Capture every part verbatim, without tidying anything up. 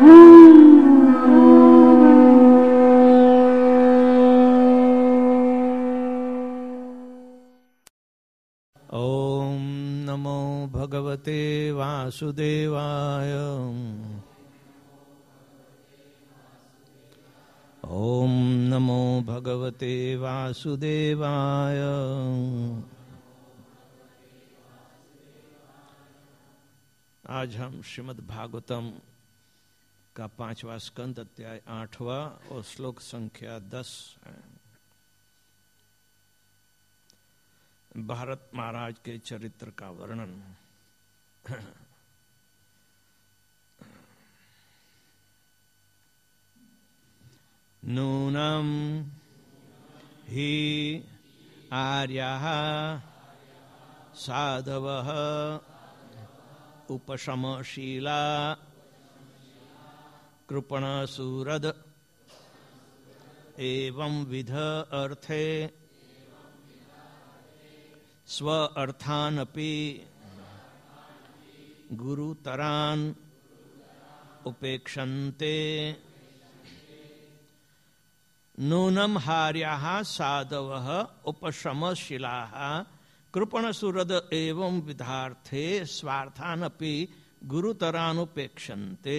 ओम नमो भगवते वासुदेवाय। ओम नमो भगवते वासुदेवाय। आज हम श्रीमद् भागवतम का पांचवा स्कंद अध्याय आठवां और श्लोक संख्या दस है। भारत महाराज के चरित्र का वर्णन। नूनम हि आर्याः साधवः उपशमशीला कृपणसूरद एवं विध अर्थे स्व अर्थानपि गुरुतरान् उपेक्षन्ते। नूनम हार्याः साधवः उपशमशीलाः कृपणसूरद एवं विधार्थे स्वार्थानपि गुरुतरानुपेक्षन्ते।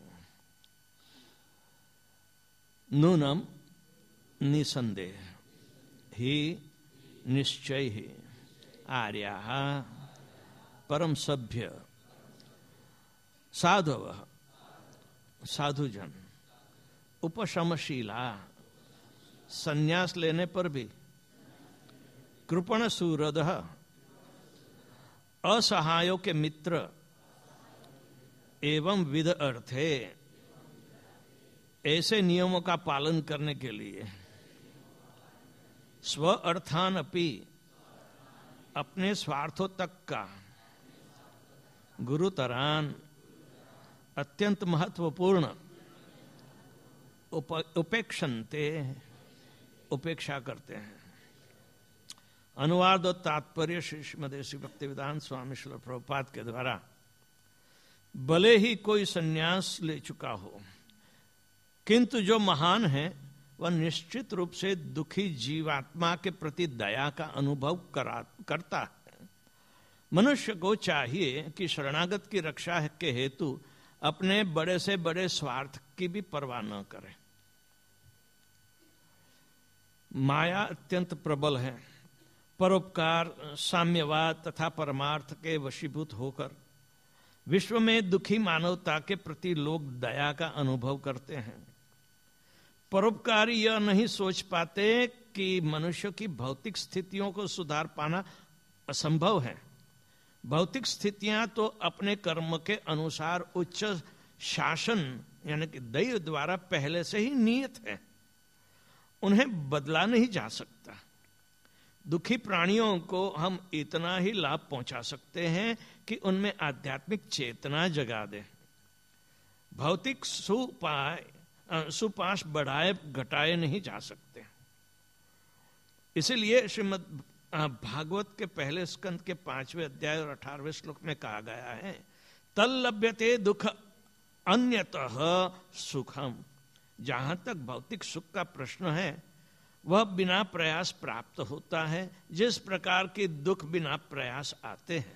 नूनम निसंदेह, ही निश्चय ही, आर्याः परम सभ्य, साधवः साधुजन, उपशमशीला संन्यास लेने पर भी, कृपणसूरदः असहायों के मित्र, एवं विध अर्थे ऐसे नियमों का पालन करने के लिए, स्व अर्थान अपि अपने स्वार्थों तक का, गुरुतरान अत्यंत महत्वपूर्ण, उप, उपेक्षन्ते उपेक्षा करते हैं। अनुवाद और तात्पर्य श्री श्रीमदेशी भक्तिवेदांत स्वामी श्रील प्रभुपाद के द्वारा। भले ही कोई संन्यास ले चुका हो, किंतु जो महान है वह निश्चित रूप से दुखी जीवात्मा के प्रति दया का अनुभव करा करता है। मनुष्य को चाहिए कि शरणागत की रक्षा के हेतु अपने बड़े से बड़े स्वार्थ की भी परवाह न करे। माया अत्यंत प्रबल है। परोपकार, साम्यवाद तथा परमार्थ के वशीभूत होकर विश्व में दुखी मानवता के प्रति लोग दया का अनुभव करते हैं। परोपकारी यह नहीं सोच पाते कि मनुष्य की भौतिक स्थितियों को सुधार पाना असंभव है। भौतिक स्थितियां तो अपने कर्म के अनुसार उच्च शासन यानी कि दैव द्वारा पहले से ही नियत है, उन्हें बदला नहीं जा सकता। दुखी प्राणियों को हम इतना ही लाभ पहुंचा सकते हैं कि उनमें आध्यात्मिक चेतना जगा दे। भौतिक सुपाय सुपाश बढ़ाए घटाए नहीं जा सकते। इसलिए श्रीमद् भागवत के पहले स्कंद के पांचवें अध्याय और अठारहवें श्लोक में कहा गया है, तल्लभ्यते दुख अन्यतः सुखम। जहां तक भौतिक सुख का प्रश्न है वह बिना प्रयास प्राप्त होता है, जिस प्रकार के दुख बिना प्रयास आते हैं।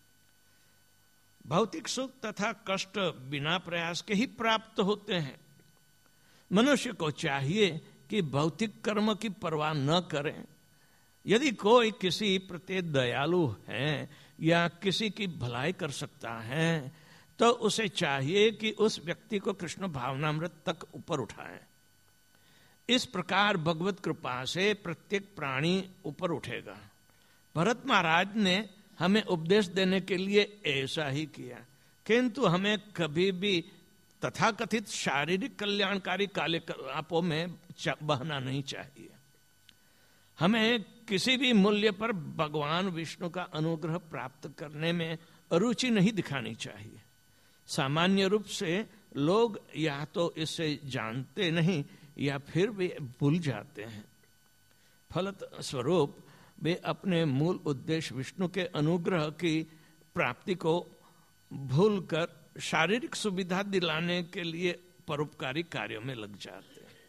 भौतिक सुख तथा कष्ट बिना प्रयास के ही प्राप्त होते हैं। मनुष्य को चाहिए कि भौतिक कर्म की परवाह न करें। यदि कोई किसी प्रति दयालु है या किसी की भलाई कर सकता है तो उसे चाहिए कि उस व्यक्ति को कृष्ण भावनामृत तक ऊपर उठाए। इस प्रकार भगवत कृपा से प्रत्येक प्राणी ऊपर उठेगा। भरत महाराज ने हमें उपदेश देने के लिए ऐसा ही किया, किंतु हमें कभी भी तथाकथित शारीरिक कल्याणकारी कार्यकलापों में बहना नहीं चाहिए। हमें किसी भी मूल्य पर भगवान विष्णु का अनुग्रह प्राप्त करने में रुचि नहीं दिखानी चाहिए। सामान्य रूप से लोग या तो इसे जानते नहीं या फिर वे भूल जाते हैं। फलत स्वरूप वे अपने मूल उद्देश्य विष्णु के अनुग्रह की प्राप्ति को भूलकर शारीरिक सुविधा दिलाने के लिए परोपकारी कार्यों में लग जाते हैं।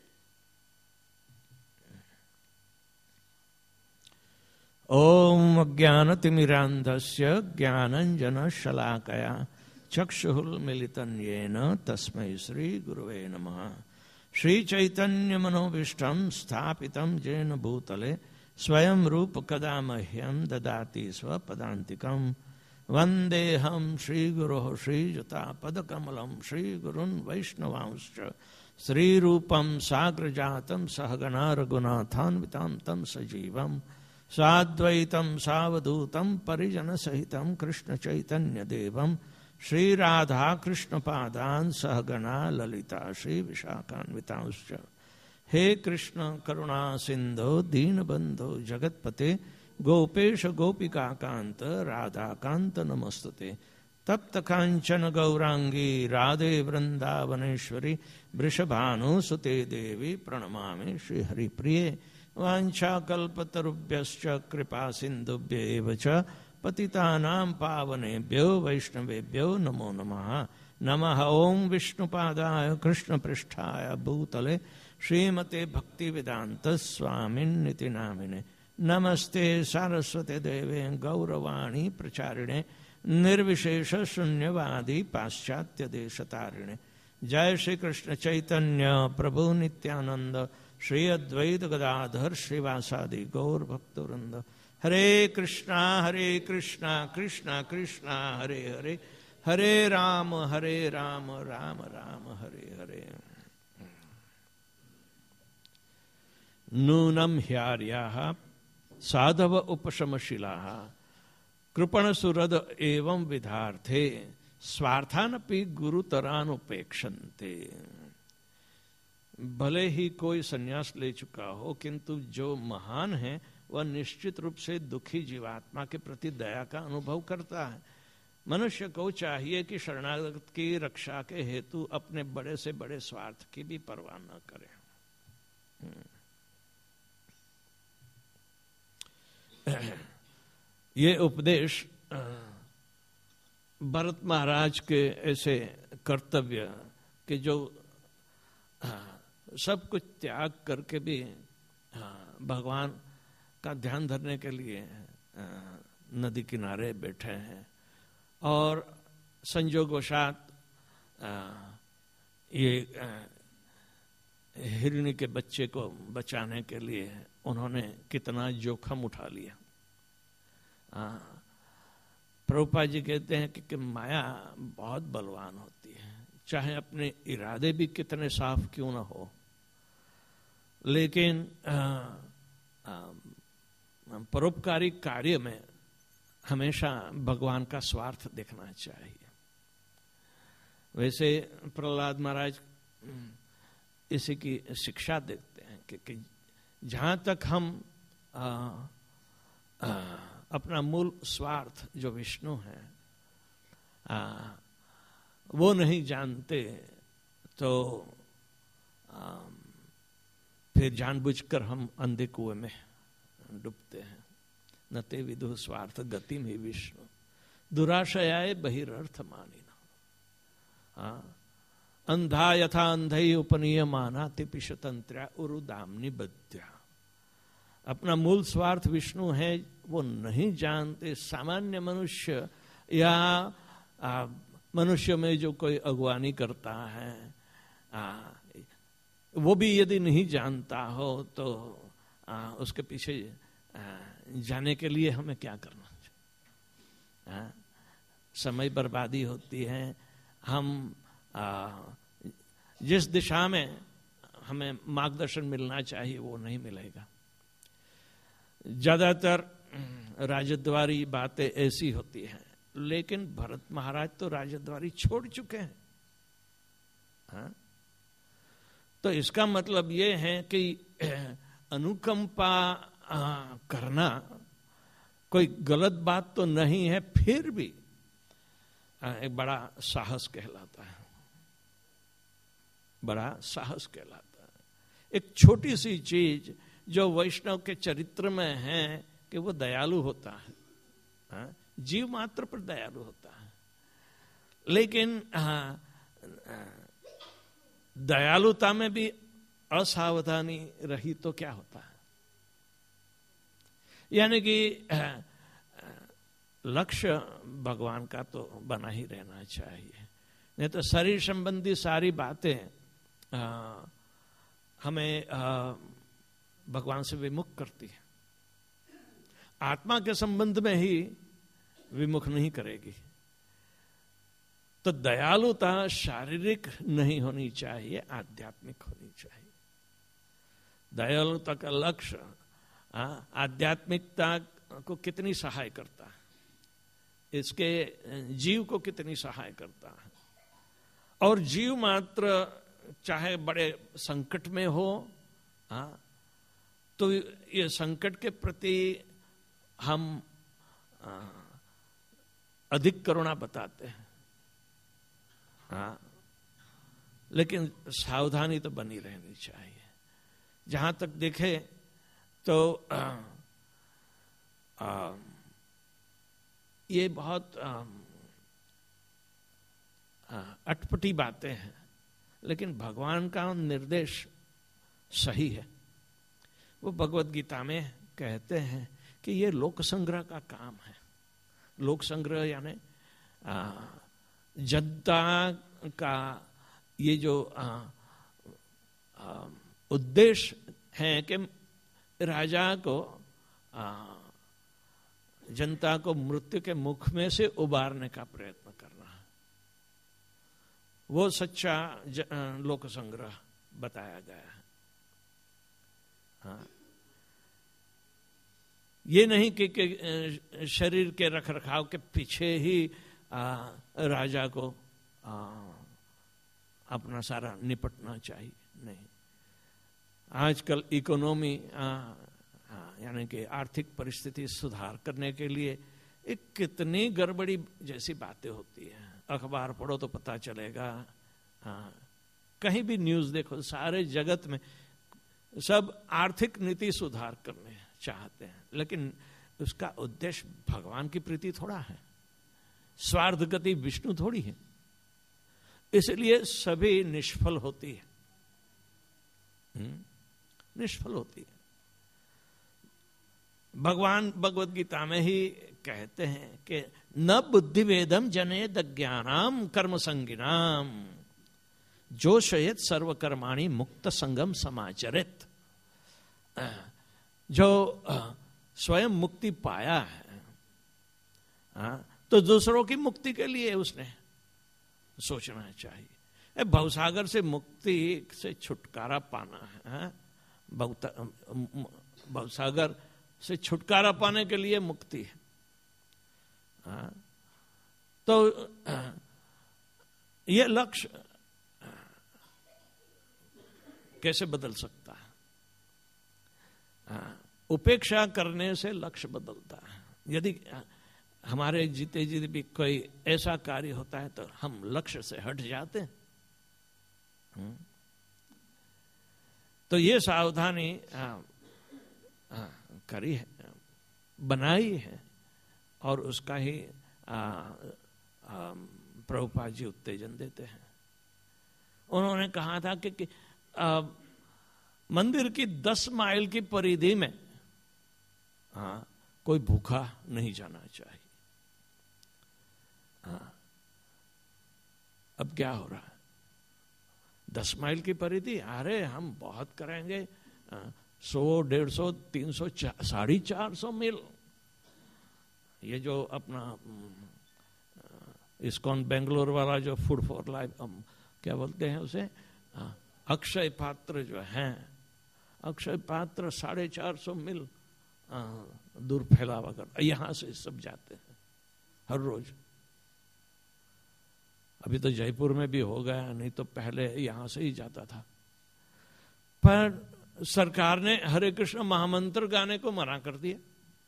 ओम अज्ञानतिमिरान्धस्य ज्ञानञ्जनशलाकया चक्षुरुन्मीलितं येन तस्मै श्री गुरुवे नमः। श्रीचैतन्यमनोभीष्टं स्थापितं येन भूतले स्वयं रूप कदा मह्यं ददाति स्वपदान्तिकम्। वन्देऽहं श्रीगुरोः श्रीयुतापदकमलं श्रीगुरुन् वैष्णवांश्च श्रीरूपं साग्रजातं सहगणा रघुनाथान्वितं तं सजीवं साद्वैतं सावधूतं परिजनसहितं कृष्णचैतन्यदेवं श्रीराधाकृष्णपादान् सहगणा ललिता श्रीविशाखान्वितांश्च। हे कृष्ण करुणा सिन्धो दीनबन्धो जगत्पते गोपेश गोपिका कांत राधा कांत नमस्तुते। तप्त कांचन गौरांगी राधे वृंदावनेश्वरी वृषभानुसुते देवी प्रणमामि श्रीहरिप्रिये। वाञ्छाकल्पतरुभ्यश्च कृपा सिन्धुभ्येव च पतितानां पावनेभ्यो वैष्णवेभ्यो नमो नमः। नमः ओं विष्णुपादाय कृष्णपृष्ठाय भूतले श्रीमते भक्तिवेदांत स्वामिन्निति नामिने। नमस्ते सारस्वते देवे गौरवाणी प्रचारिणे निर्विशेष शून्यवादी पाश्चात्य देशतारिणे। जय श्री कृष्ण चैतन्य प्रभु नित्यानंद श्री अद्वैत गदाधर श्रीवासादि गौर भक्तवृंद। हरे कृष्णा हरे कृष्णा कृष्णा कृष्णा हरे हरे हरे राम हरे राम राम राम हरे हरे। नूनम ह्यार्याः साधव उपशमशिलाः कृपणसुरद एवं विधार्थे स्वार्थानपि गुरुतरानुपेक्षन्ते। भले ही कोई संन्यास ले चुका हो किंतु जो महान है वह निश्चित रूप से दुखी जीवात्मा के प्रति दया का अनुभव करता है। मनुष्य को चाहिए कि शरणागत की रक्षा के हेतु अपने बड़े से बड़े स्वार्थ की भी परवाह न करे। ये उपदेश भरत महाराज के ऐसे कर्तव्य कि जो सब कुछ त्याग करके भी भगवान का ध्यान धरने के लिए नदी किनारे बैठे हैं और संजोगवशात ये हिरणी के बच्चे को बचाने के लिए उन्होंने कितना जोखम उठा लिया। प्रभुपाद जी कहते हैं कि, कि माया बहुत बलवान होती है, चाहे अपने इरादे भी कितने साफ क्यों ना हो, लेकिन परोपकारी कार्य में हमेशा भगवान का स्वार्थ देखना चाहिए। वैसे प्रहलाद महाराज इसी की शिक्षा देते हैं कि, कि जहां तक हम आ, आ, अपना मूल स्वार्थ जो विष्णु है आ, वो नहीं जानते तो आ, फिर जानबूझकर हम अंधे कुएं में डूबते हैं। न ते विदु स्वार्थ गति में विष्णु दुराशयाय बहिर्थ मानिना। अंधा यथा अंधई उपनीयमाना तिपिशतंत्र्या उरुदामनि बद्या। अपना मूल स्वार्थ विष्णु है वो नहीं जानते। सामान्य मनुष्य या आ, मनुष्य में जो कोई अगुवानी करता है आ, वो भी यदि नहीं जानता हो तो आ, उसके पीछे आ, जाने के लिए हमें क्या करना चाहिए? आ, समय बर्बादी होती है। हम आ, जिस दिशा में हमें मार्गदर्शन मिलना चाहिए वो नहीं मिलेगा। ज्यादातर राजद्वारी बातें ऐसी होती हैं, लेकिन भरत महाराज तो राजद्वारी छोड़ चुके हैं। हाँ? तो इसका मतलब ये है कि अनुकंपा करना कोई गलत बात तो नहीं है, फिर भी एक बड़ा साहस कहलाता है, बड़ा साहस कहलाता है। एक छोटी सी चीज जो वैष्णव के चरित्र में है कि वो दयालु होता है, हाँ? जीव मात्र पर दयालु होता है, लेकिन हाँ, दयालुता में भी असावधानी रही तो क्या होता है? यानी कि लक्ष्य भगवान का तो बना ही रहना चाहिए, नहीं तो शरीर संबंधी सारी बातें आ, हमें आ, भगवान से विमुख करती है। आत्मा के संबंध में ही विमुख नहीं करेगी। तो दयालुता शारीरिक नहीं होनी चाहिए, आध्यात्मिक होनी चाहिए। दयालुता का लक्ष्य आध्यात्मिकता को कितनी सहाय करता है, इसके जीव को कितनी सहाय करता है। और जीव मात्र चाहे बड़े संकट में हो, हाँ, तो ये संकट के प्रति हम आ, अधिक करुणा बताते हैं, हाँ, लेकिन सावधानी तो बनी रहनी चाहिए। जहां तक देखे तो आ, आ, ये बहुत आ, आ, अटपटी बातें हैं, लेकिन भगवान का निर्देश सही है। वो भगवत गीता में कहते हैं कि ये लोक संग्रह का काम है। लोक संग्रह यानी जनता का ये जो उद्देश्य है कि राजा को आ, जनता को मृत्यु के मुख में से उबारने का प्रयत्न करना है, वो सच्चा लोक संग्रह बताया गया है। हाँ, ये नहीं कि, कि शरीर के रख रखाव के पीछे ही आ, राजा को आ, अपना सारा निपटना चाहिए, नहीं। आजकल इकोनॉमी यानी कि आर्थिक परिस्थिति सुधार करने के लिए एक कितनी गड़बड़ी जैसी बातें होती हैं। अखबार पढ़ो तो पता चलेगा, हाँ, कहीं भी न्यूज़ देखो, सारे जगत में सब आर्थिक नीति सुधार करने चाहते हैं, लेकिन उसका उद्देश्य भगवान की प्रीति थोड़ा है, स्वार्थ गति विष्णु थोड़ी है, इसलिए सभी निष्फल होती है, निष्फल होती है। भगवान भगवत गीता में ही कहते हैं कि न बुद्धि वेदम जनेद ज्ञानाम कर्म संगिनाम जोशयत सर्वकर्माणि मुक्त संगम समाचरित। जो स्वयं मुक्ति पाया है, तो दूसरों की मुक्ति के लिए उसने सोचना चाहिए। भवसागर से मुक्ति से छुटकारा पाना है, भवसागर से छुटकारा पाने के लिए मुक्ति है। तो यह लक्ष्य कैसे बदल सकता है? उपेक्षा करने से लक्ष्य बदलता है। यदि हमारे जीते जीते भी कोई ऐसा कार्य होता है तो हम लक्ष्य से हट जाते हैं। तो ये सावधानी आ, आ, करी है, बनाई है, और उसका ही प्रभुपाद जी उत्तेजन देते हैं। उन्होंने कहा था कि, कि आ, मंदिर की दस माइल की परिधि में हाँ, कोई भूखा नहीं जाना चाहिए। हाँ, अब क्या हो रहा है? दस माइल की परिधि, अरे हम बहुत करेंगे, सौ डेढ़ सौ तीन सौ साढ़े चार सौ मील। ये जो अपना इस्कॉन बेंगलोर वाला जो फूड फॉर लाइफ, क्या बोलते हैं उसे, अक्षय पात्र जो है, अक्षय पात्र साढ़े चार सौ मील दूर फैला हुआ कर, यहां से सब जाते हैं हर रोज। अभी तो जयपुर में भी हो गया, नहीं तो पहले यहां से ही जाता था। पर सरकार ने हरे कृष्ण महामंत्र गाने को मना कर दिया।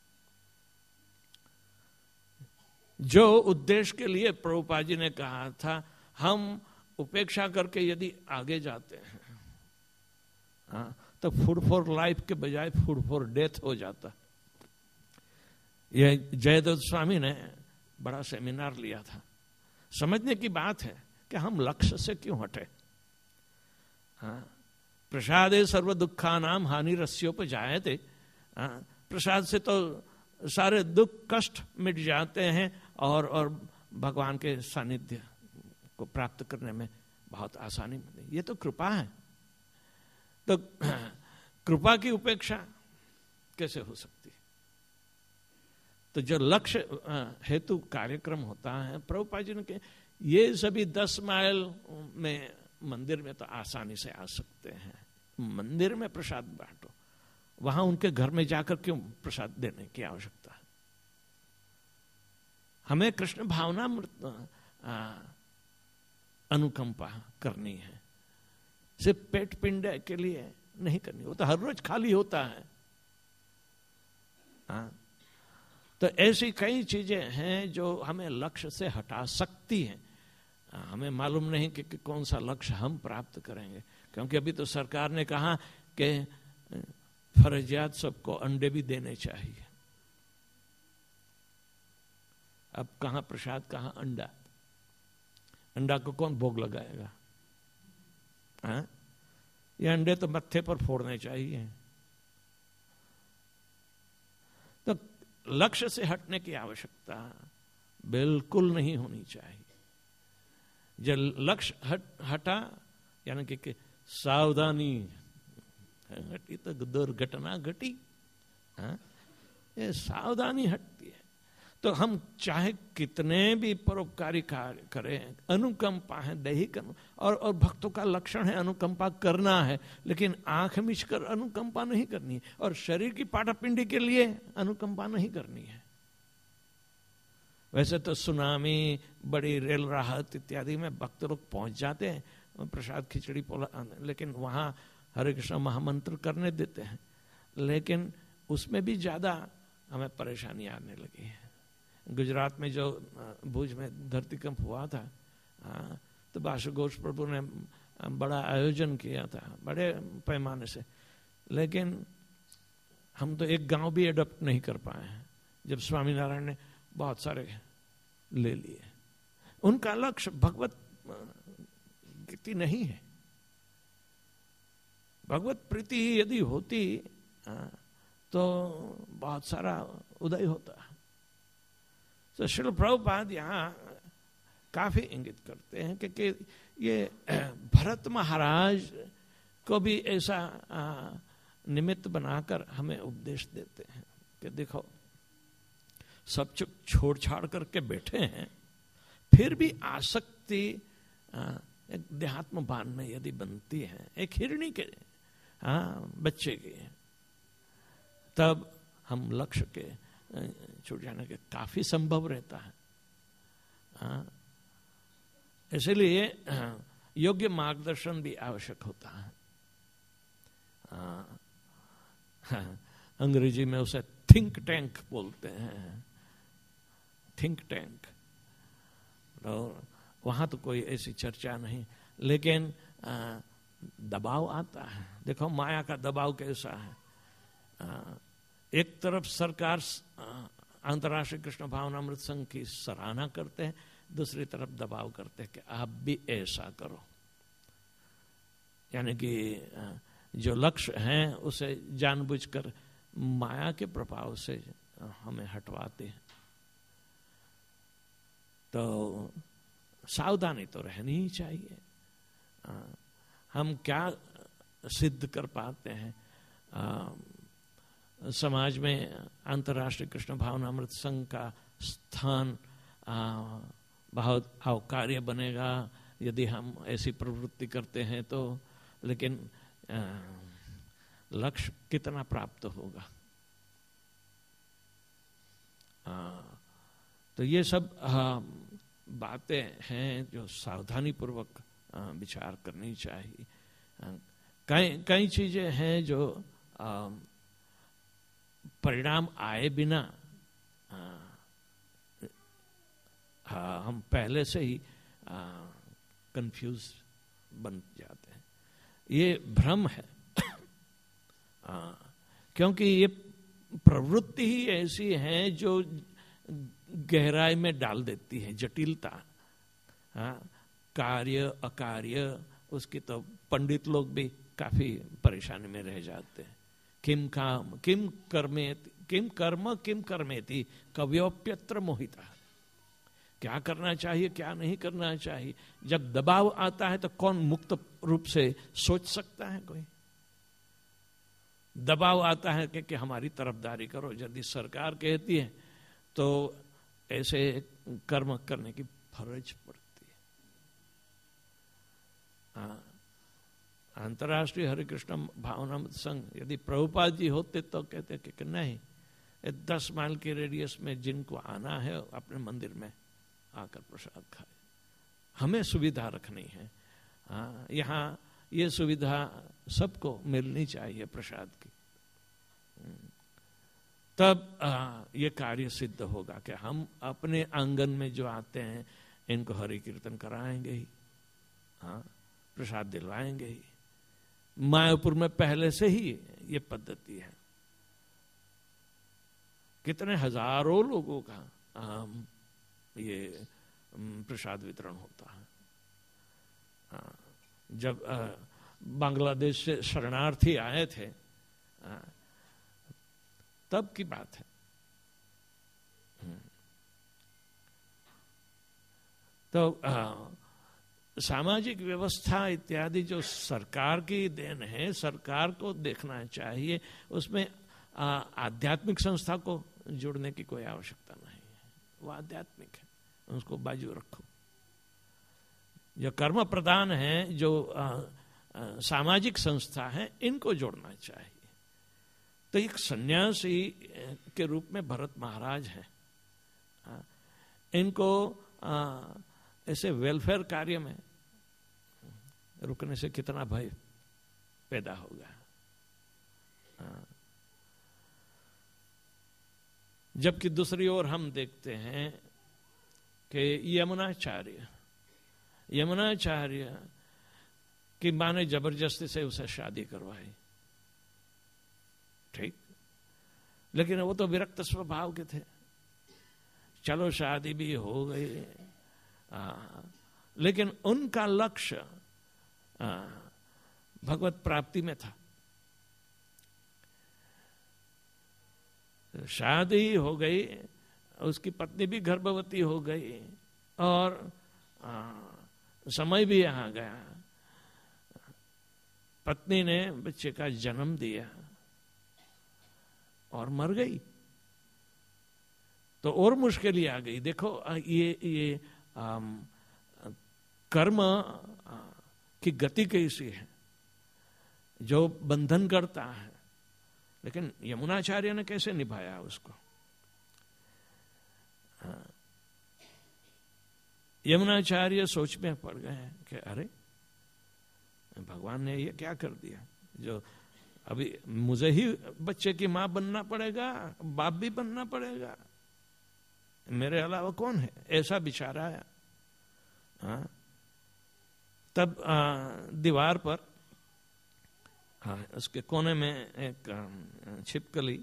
जो उद्देश्य के लिए प्रभुपाद जी ने कहा था, हम उपेक्षा करके यदि आगे जाते हैं, हाँ, तो फूड फॉर लाइफ के बजाय फूड फॉर डेथ हो जाता। यह जयदत्त स्वामी ने बड़ा सेमिनार लिया था, समझने की बात है कि हम लक्ष्य से क्यों हटे। हाँ, प्रसादे सर्व दुखा नाम हानि रस्योपजायते। हाँ, प्रसाद से तो सारे दुख कष्ट मिट जाते हैं और और भगवान के सानिध्य को प्राप्त करने में बहुत आसानी मिलती है। ये तो कृपा है। तो कृपा की उपेक्षा कैसे हो सकती है? तो जो लक्ष्य हेतु कार्यक्रम होता है, प्रभुपाद जी ने कहा ये सभी दस माइल में मंदिर में तो आसानी से आ सकते हैं। मंदिर में प्रसाद बांटो, वहां उनके घर में जाकर क्यों प्रसाद देने की आवश्यकता है? हमें कृष्ण भावना अनुकंपा करनी है, सिर्फ पेट पिंड के लिए नहीं करनी। वो तो हर रोज खाली होता है। हाँ, तो ऐसी कई चीजें हैं जो हमें लक्ष्य से हटा सकती हैं। हमें मालूम नहीं कि, कि कौन सा लक्ष्य हम प्राप्त करेंगे, क्योंकि अभी तो सरकार ने कहा कि फर्जियात सबको अंडे भी देने चाहिए। अब कहां प्रसाद कहां अंडा? अंडा को कौन भोग लगाएगा? हाँ? ये अंडे तो मत्थे पर फोड़ने चाहिए। तो लक्ष्य से हटने की आवश्यकता बिल्कुल नहीं होनी चाहिए। जब लक्ष्य हट हटा यानी कि, कि सावधानी घटी तो दुर्घटना घटी। हाँ? ये सावधानी हटती है। तो हम चाहे कितने भी परोपकारी कार्य करें, अनुकंपा है, दैहिक और और भक्तों का लक्षण है अनुकंपा करना है, लेकिन आंख मिच कर अनुकंपा नहीं करनी है, और शरीर की पाटापिंडी के लिए अनुकंपा नहीं करनी है। वैसे तो सुनामी, बड़ी रेल राहत इत्यादि में भक्त लोग पहुंच जाते हैं, प्रसाद खिचड़ी पोला, लेकिन वहां हरे कृष्ण महामंत्र करने देते हैं, लेकिन उसमें भी ज्यादा हमें परेशानी आने लगी है। गुजरात में जो भुज में धरतीकंप हुआ था, तो बासु घोष प्रभु ने बड़ा आयोजन किया था, बड़े पैमाने से, लेकिन हम तो एक गांव भी एडॉप्ट नहीं कर पाए हैं, जब स्वामीनारायण ने बहुत सारे ले लिए। उनका लक्ष्य भगवत प्रीति नहीं है। भगवत प्रीति यदि होती तो बहुत सारा उदय होता। तो श्रील प्रभुपाद यहाँ काफी इंगित करते हैं कि, कि ये भरत महाराज को भी ऐसा निमित्त बनाकर हमें उपदेश देते हैं कि देखो, सब चुप छोड़ छाड़ करके बैठे हैं, फिर भी आसक्ति एक देहात्म भान में यदि बनती है, एक हिरणी के हाँ बच्चे की, तब हम लक्ष्य के छूट जाने के काफी संभव रहता है। हाँ, इसलिए योग्य मार्गदर्शन भी आवश्यक होता है। हाँ, हाँ, अंग्रेजी में उसे थिंक टैंक बोलते हैं, थिंक टैंक। तो वहां तो कोई ऐसी चर्चा नहीं, लेकिन आ, दबाव आता है। देखो माया का दबाव कैसा है। आ, एक तरफ सरकार अंतर्राष्ट्रीय कृष्ण भावनामृत संघ की सराहना करते हैं, दूसरी तरफ दबाव करते हैं कि आप भी ऐसा करो। यानी कि जो लक्ष्य है उसे जानबूझकर माया के प्रभाव से हमें हटवाते हैं। तो सावधानी तो रहनी ही चाहिए। आ, हम क्या सिद्ध कर पाते हैं? आ, समाज में अंतर्राष्ट्रीय कृष्ण भावनामृत संघ का स्थान आ, बहुत अवकार्य बनेगा यदि हम ऐसी प्रवृत्ति करते हैं तो, लेकिन लक्ष्य कितना प्राप्त होगा? आ, तो ये सब आ, बातें हैं जो सावधानी पूर्वक विचार करनी चाहिए। कई कई चीजें हैं जो आ, परिणाम आए बिना आ, आ, हम पहले से ही कंफ्यूज बन जाते हैं। ये भ्रम है। आ, क्योंकि ये प्रवृत्ति ही ऐसी है जो गहराई में डाल देती है, जटिलता। हाँ, कार्य अकार्य उसकी तो पंडित लोग भी काफी परेशानी में रह जाते हैं। किम काम किम कर्मेति किम कर्म किम कर्मेति कव्योप्यत्र मोहिता। क्या करना चाहिए क्या नहीं करना चाहिए, जब दबाव आता है तो कौन मुक्त रूप से सोच सकता है? कोई दबाव आता है कि, कि हमारी तरफदारी करो, यदि सरकार कहती है तो ऐसे कर्म करने की फर्ज पड़ती है। हाँ, अंतर्राष्ट्रीय हरे कृष्ण भावनामृत संघ यदि प्रभुपाद जी होते तो कहते कि, कि नहीं, दस माइल के रेडियस में जिनको आना है अपने मंदिर में आकर प्रसाद खाए, हमें सुविधा रखनी है। हाँ, यहाँ ये सुविधा सबको मिलनी चाहिए प्रसाद की, तब आ, ये कार्य सिद्ध होगा कि हम अपने आंगन में जो आते हैं इनको हरि कीर्तन कराएंगे ही, हाँ, प्रसाद दिलवाएंगे ही। मायापुर में पहले से ही ये पद्धति है, कितने हजारों लोगों का आ, ये प्रसाद वितरण होता है। हाँ, जब आ, बांग्लादेश से शरणार्थी आए थे आ, तब की बात है। तो आ, सामाजिक व्यवस्था इत्यादि जो सरकार की देन है, सरकार को देखना चाहिए, उसमें आध्यात्मिक संस्था को जोड़ने की कोई आवश्यकता नहीं है। वो आध्यात्मिक है, उसको बाजू रखो। जो कर्म प्रदान है, जो आ, आ, सामाजिक संस्था है, इनको जोड़ना चाहिए। तो एक सन्यासी के रूप में भरत महाराज हैं, इनको आ, ऐसे वेलफेयर कार्य में रुकने से कितना भय पैदा होगा। जबकि दूसरी ओर हम देखते हैं कि यमुनाचार्य यमुनाचार्य की मां ने जबरदस्ती से उसे शादी करवाई, ठीक, लेकिन वो तो विरक्त स्वभाव के थे। चलो शादी भी हो गई, आ, लेकिन उनका लक्ष्य भगवत प्राप्ति में था। शादी हो गई, उसकी पत्नी भी गर्भवती हो गई और आ, समय भी आ गया। पत्नी ने बच्चे का जन्म दिया और मर गई, तो और मुश्किल ही आ गई। देखो ये ये आम, कर्म की गति कैसी है, जो बंधन करता है, लेकिन यमुनाचार्य ने कैसे निभाया उसको। यमुनाचार्य सोच में पड़ गए कि अरे भगवान ने ये क्या कर दिया, जो अभी मुझे ही बच्चे की मां बनना पड़ेगा, बाप भी बनना पड़ेगा, मेरे अलावा कौन है, ऐसा विचार आया। हाँ, तब आ, दीवार पर, हाँ, उसके कोने में एक छिपकली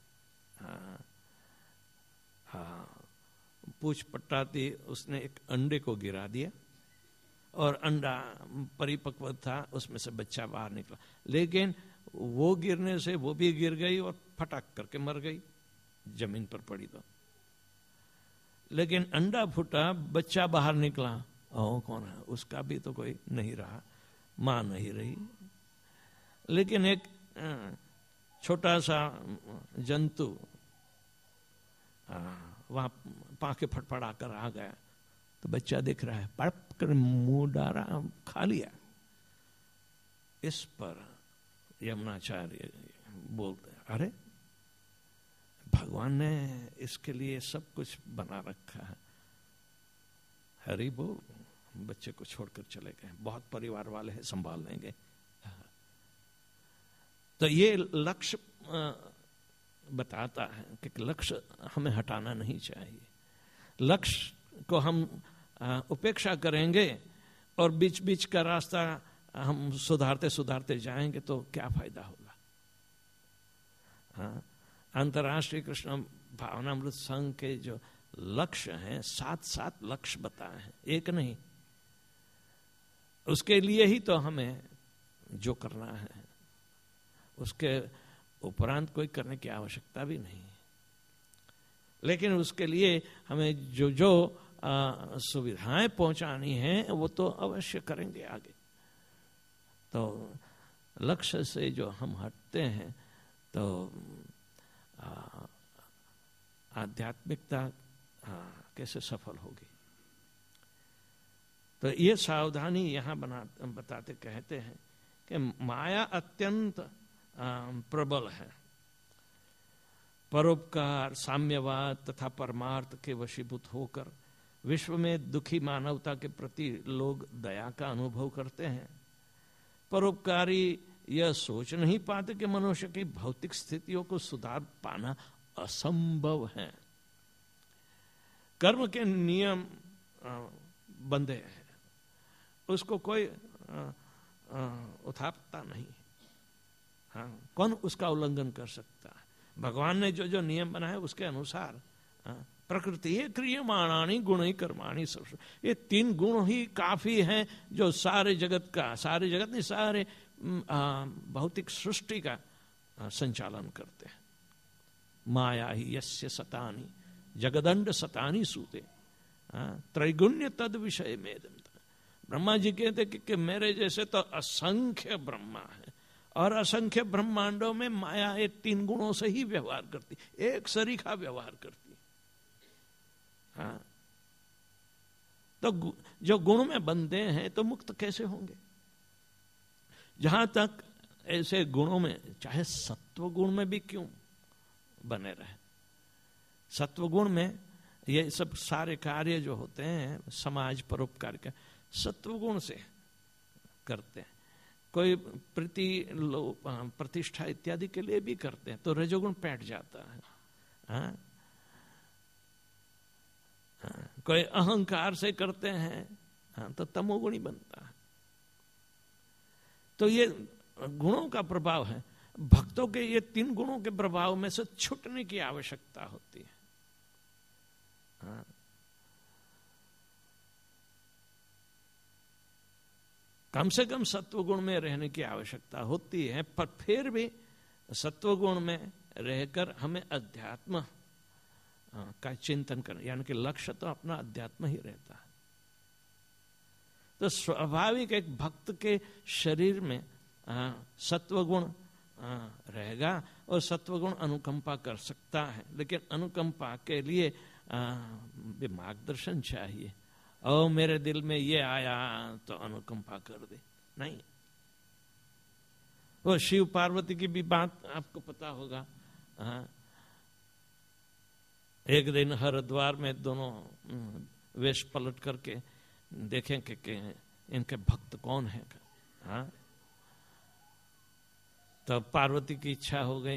हाँ पूछ पट्टाती, उसने एक अंडे को गिरा दिया और अंडा परिपक्व था, उसमें से बच्चा बाहर निकला, लेकिन वो गिरने से वो भी गिर गई और फटाक करके मर गई, जमीन पर पड़ी तो। लेकिन अंडा फूटा, बच्चा बाहर निकला, ओ कौन है, उसका भी तो कोई नहीं रहा, मां नहीं रही। लेकिन एक छोटा सा जंतु वहां पांखें फटफड़ा कर आ गया, तो बच्चा दिख रहा है, पड़प कर मुंह डाला, खा लिया। इस पर यमुनाचार्य बोलते, अरे भगवान ने इसके लिए सब कुछ बना रखा है, हरि बोल। बच्चे को छोड़कर चले गए, बहुत परिवार वाले हैं, संभाल लेंगे। तो ये लक्ष्य बताता है कि लक्ष्य हमें हटाना नहीं चाहिए। लक्ष्य को हम उपेक्षा करेंगे और बीच बीच का रास्ता हम सुधारते सुधारते जाएंगे तो क्या फायदा होगा। हाँ, अंतर्राष्ट्रीय कृष्ण भावनामृत संघ के जो लक्ष्य हैं, सात सात लक्ष्य बताए हैं, एक नहीं, उसके लिए ही तो हमें जो करना है, उसके उपरांत कोई करने की आवश्यकता भी नहीं। लेकिन उसके लिए हमें जो जो सुविधाएं पहुंचानी हैं वो तो अवश्य करेंगे आगे। तो लक्ष्य से जो हम हटते हैं तो आध्यात्मिकता कैसे सफल होगी। तो ये सावधानी यहाँ बना बताते कहते हैं कि माया अत्यंत प्रबल है। परोपकार, साम्यवाद तथा परमार्थ के वशीभूत होकर विश्व में दुखी मानवता के प्रति लोग दया का अनुभव करते हैं। परोपकारी यह सोच नहीं पाते कि मनुष्य की भौतिक स्थितियों को सुधार पाना असंभव है। कर्म के नियम बंधे हैं, उसको कोई उठाता नहीं। हाँ, कौन उसका उल्लंघन कर सकता है? भगवान ने जो जो नियम बनाए उसके अनुसार प्रकृति है क्रियमाणानि गुण ही कर्माणि सब, ये तीन गुण ही काफी हैं जो सारे जगत का, सारे जगत नहीं सारे भौतिक सृष्टि का संचालन करते हैं। माया ही यस्य सतानि जगदंड सतानि सूते त्रैगुण्य तद विषय में। ब्रह्मा जी कहते कि, कि मेरे जैसे तो असंख्य ब्रह्मा है और असंख्य ब्रह्मांडों में माया ये तीन गुणों से ही व्यवहार करती, एक सरीखा व्यवहार करती। हाँ, तो जो गुण में बंधे हैं तो मुक्त कैसे होंगे? जहां तक ऐसे गुणों में, चाहे सत्व गुण में भी क्यों बने रहे, सत्व गुण में ये सब सारे कार्य जो होते हैं समाज परोपकार के सत्व गुण से करते हैं। कोई प्रति प्रतिष्ठा इत्यादि के लिए भी करते हैं तो रजोगुण पैट जाता है। हाँ? हाँ, कोई अहंकार से करते हैं हाँ, तो तमोगुणी बनता है। तो ये गुणों का प्रभाव है। भक्तों के ये तीन गुणों के प्रभाव में से छूटने की आवश्यकता होती है। हाँ। कम से कम सत्वगुण में रहने की आवश्यकता होती है, पर फिर भी सत्वगुण में रहकर हमें अध्यात्म का चिंतन करना, यानी कि लक्ष्य तो अपना अध्यात्म ही रहता है। तो स्वाभाविक एक भक्त के शरीर में सत्वगुण रहेगा और सत्वगुण अनुकंपा कर सकता है, लेकिन अनुकंपा के लिए मार्गदर्शन चाहिए। ओ मेरे दिल में ये आया तो अनुकंपा कर दे, नहीं। वो शिव पार्वती की भी बात आपको पता होगा। हाँ, एक दिन हरिद्वार में दोनों वेश पलट करके देखें कि, कि इनके भक्त कौन है। हाँ, तो पार्वती की इच्छा हो गई,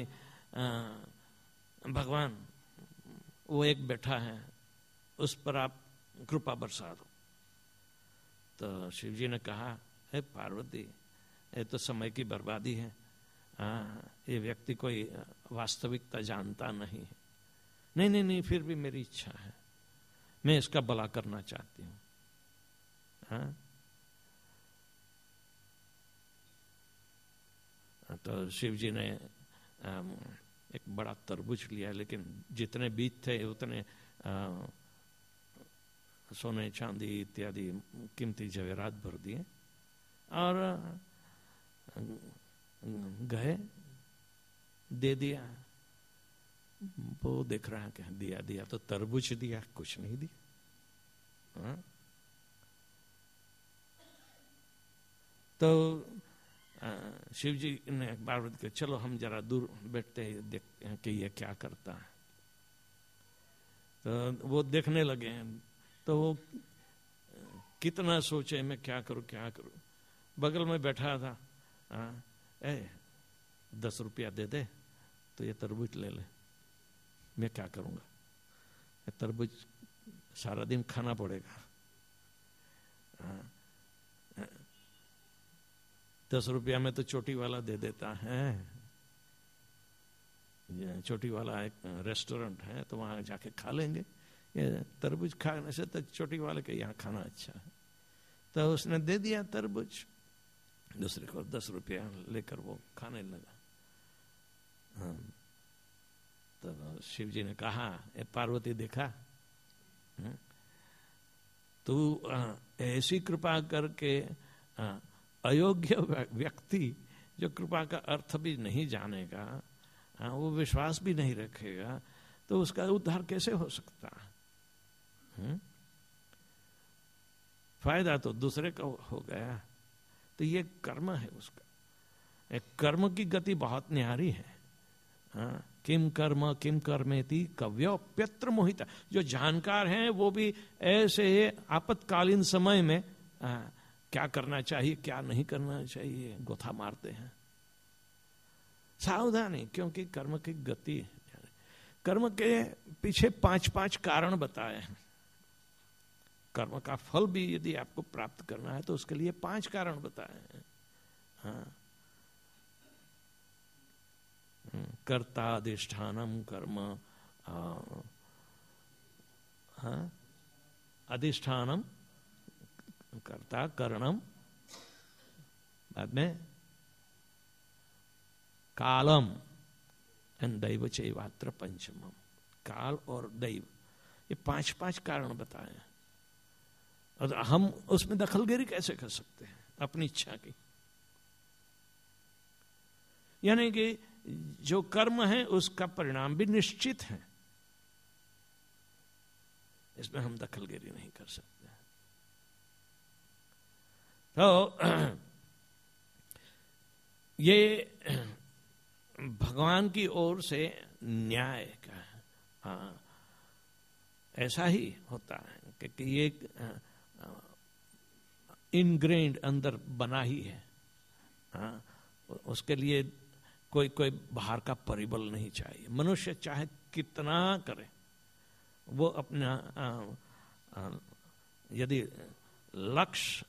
भगवान वो एक बैठा है उस पर आप कृपा बरसा दो। तो शिव जी ने कहा, हे पार्वती, ये तो समय की बर्बादी है। हाँ, ये व्यक्ति कोई वास्तविकता जानता नहीं है। नहीं नहीं नहीं, फिर भी मेरी इच्छा है, मैं इसका भला करना चाहती हूँ। हाँ? तो शिव जी ने एक बड़ा तरबूज लिया, लेकिन जितने बीज थे उतने सोने चांदी इत्यादि कीमती जवेरात भर दिए और गए, दे दिया। वो देख रहा है कि दिया दिया तो तरबूज दिया, कुछ नहीं दिया। हाँ? तो शिव जी ने पार्वती को, चलो हम जरा दूर बैठते हैं, देखते हैं कि ये क्या करता है। तो वो देखने लगे हैं। तो वो कितना सोचे मैं क्या करूं क्या करूं। बगल में बैठा था, हाँ, ए दस रुपया दे दे तो ये तरबूज ले ले। मैं क्या करूंगा, ये तरबूज सारा दिन खाना पड़ेगा। हाँ, दस रुपया में तो चोटी वाला दे देता है। चोटी वाला एक रेस्टोरेंट है तो वहां जाके खा लेंगे। ये तरबूज खाने से तो चोटी वाले के यहाँ खाना अच्छा है। तो तो उसने दे दिया तरबूज, दूसरे को दस रुपया लेकर वो खाने लगा। हाँ, तो शिव जी ने कहा, ए पार्वती देखा, तू ऐसी कृपा करके अयोग्य व्यक्ति जो कृपा का अर्थ भी नहीं जानेगा, वो विश्वास भी नहीं रखेगा, तो उसका उद्धार कैसे हो सकता? हुँ? फायदा तो दूसरे का हो गया। तो ये कर्म है उसका। एक कर्म की गति बहुत न्यारी है। हाँ, किम कर्म किम कर्मेति कव्योप्यत्र मोहिता। जो जानकार हैं वो भी ऐसे आपातकालीन समय में आ, क्या करना चाहिए क्या नहीं करना चाहिए गोथा मारते हैं। सावधानी, क्योंकि कर्म की गति, कर्म के पीछे पांच पांच कारण बताए हैं। कर्म का फल भी यदि आपको प्राप्त करना है तो उसके लिए पांच कारण बताए हैं। हाँ, कर्ता अधिष्ठानम कर्म, हाँ, अधिष्ठानम कर्ता करणम, बाद में कालम एंड दैव चैवात्र पंचमम। काल और दैव, ये पांच पांच कारण बताए हैं। और हम उसमें दखलगिरी कैसे कर सकते हैं अपनी इच्छा की? यानी कि जो कर्म है उसका परिणाम भी निश्चित है, इसमें हम दखलगिरी नहीं कर सकते। तो ये भगवान की ओर से न्याय का, हाँ, ऐसा ही होता है कि ये इनग्रेन्ड अंदर बना ही है। हाँ, उसके लिए कोई कोई बाहर का परिबल नहीं चाहिए। मनुष्य चाहे कितना करे, वो अपना यदि लक्ष्य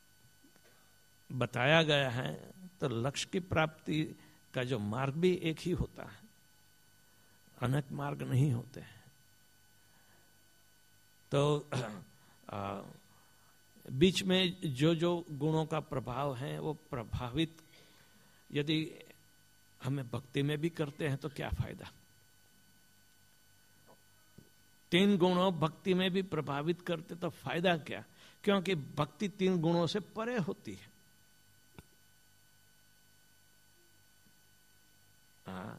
बताया गया है तो लक्ष्य की प्राप्ति का जो मार्ग भी एक ही होता है, अनेक मार्ग नहीं होते हैं। तो आ, बीच में जो जो गुणों का प्रभाव है वो प्रभावित यदि हमें भक्ति में भी करते हैं तो क्या फायदा? तीन गुणों भक्ति में भी प्रभावित करते तो फायदा क्या? क्योंकि भक्ति तीन गुणों से परे होती है। हाँ,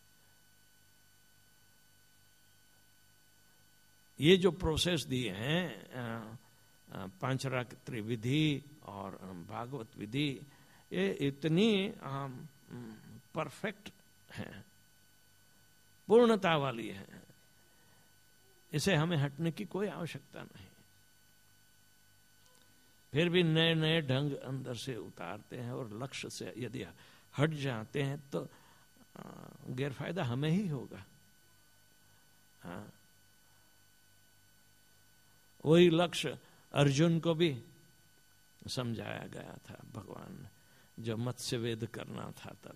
ये जो प्रोसेस दिए हैं पांचरात्रि विधि और भागवत विधि, ये इतनी परफेक्ट है, पूर्णता वाली है, इसे हमें हटने की कोई आवश्यकता नहीं। फिर भी नए नए ढंग अंदर से उतारते हैं और लक्ष्य से यदि हट जाते हैं तो गैरफायदा हमें ही होगा। हाँ, वही लक्ष्य अर्जुन को भी समझाया गया था भगवान ने, जो मत्स्य वेद करना था तब।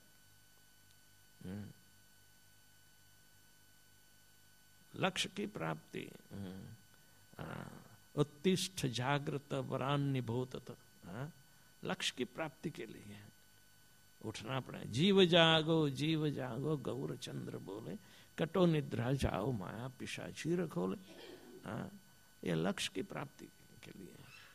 लक्ष्य की प्राप्ति, उत्तिष्ठ जागृत वरान निभोतत, लक्ष्य की प्राप्ति के लिए उठना पड़े। जीव जागो जीव जागो गौर चंद्र बोले, कटो निद्रा जाओ माया पिशाची रखोले। ये लक्ष्य की प्राप्ति के लिए।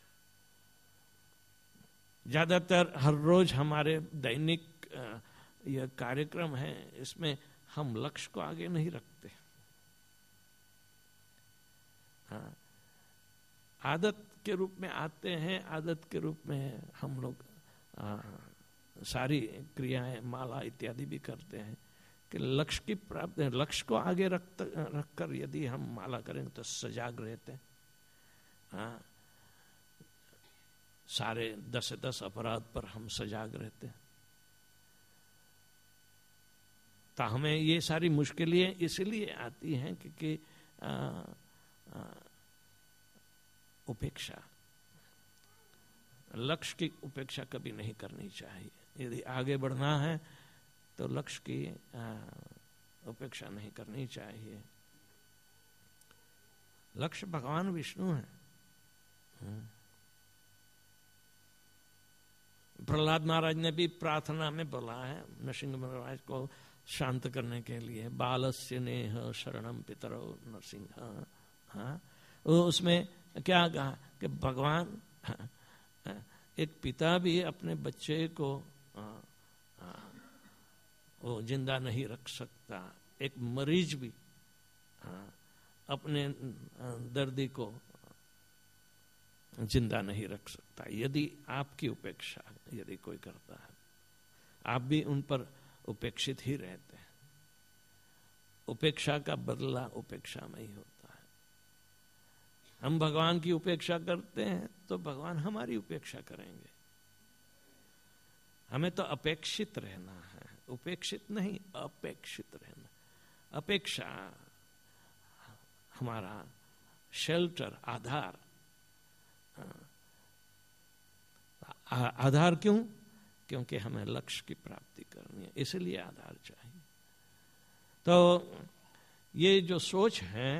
ज्यादातर हर रोज हमारे दैनिक यह कार्यक्रम है, इसमें हम लक्ष्य को आगे नहीं रखते। हाँ, आदत के रूप में आते हैं, आदत के रूप में हम लोग सारी क्रियाएं माला इत्यादि भी करते हैं कि लक्ष्य की प्राप्ति, लक्ष्य को आगे रख रखकर यदि हम माला करेंगे तो सजाग रहते हैं। हाँ, सारे दस दस अपराध पर हम सजाग रहते हैं। तो हमें ये सारी मुश्किलें इसलिए आती हैं क्योंकि उपेक्षा, लक्ष्य की उपेक्षा कभी नहीं करनी चाहिए। यदि आगे बढ़ना है तो लक्ष्य की उपेक्षा नहीं करनी चाहिए। लक्ष्य भगवान विष्णु है। प्रहलाद महाराज ने भी प्रार्थना में बोला है नरसिंह महाराज को शांत करने के लिए, बालस्य नेह शरणम पितरो नरसिंह। हाँ, उसमें क्या कहा कि भगवान, एक पिता भी अपने बच्चे को वो जिंदा नहीं रख सकता, एक मरीज भी अपने दर्दी को जिंदा नहीं रख सकता। यदि आपकी उपेक्षा यदि कोई करता है, आप भी उन पर उपेक्षित ही रहते हैं। उपेक्षा का बदला उपेक्षा में ही होता है। हम भगवान की उपेक्षा करते हैं तो भगवान हमारी उपेक्षा करेंगे। हमें तो अपेक्षित रहना है, उपेक्षित नहीं, अपेक्षित रहना। अपेक्षा हमारा शेल्टर, आधार। आधार क्यों? क्योंकि हमें लक्ष्य की प्राप्ति करनी है, इसलिए आधार चाहिए। तो ये जो सोच है,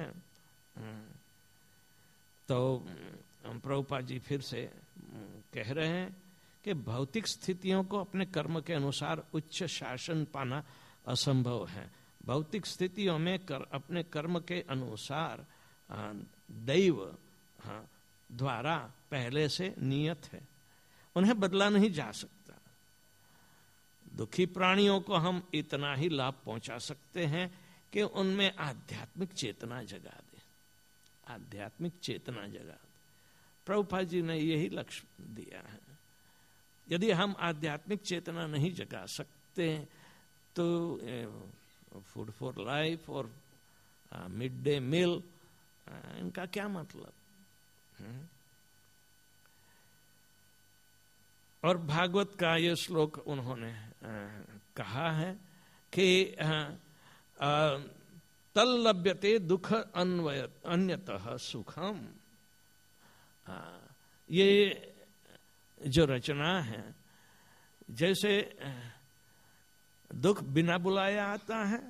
तो प्रभुपाद जी फिर से कह रहे हैं कि भौतिक स्थितियों को अपने कर्म के अनुसार उच्च शासन पाना असंभव है। भौतिक स्थितियों में कर, अपने कर्म के अनुसार दैव द्वारा पहले से नियत है, उन्हें बदला नहीं जा सकता। दुखी प्राणियों को हम इतना ही लाभ पहुंचा सकते हैं कि उनमें आध्यात्मिक चेतना जगा दे, आध्यात्मिक चेतना जगा दे। प्रभुपाद जी ने यही लक्ष्य दिया है। यदि हम आध्यात्मिक चेतना नहीं जगा सकते तो फूड फॉर लाइफ और मिड डे मील, इनका क्या मतलब? और भागवत का ये श्लोक उन्होंने कहा है कि तल्लभ्यते दुख अन्वय अन्यतः सुखम। ये जो रचना है, जैसे दुख बिना बुलाए आता है,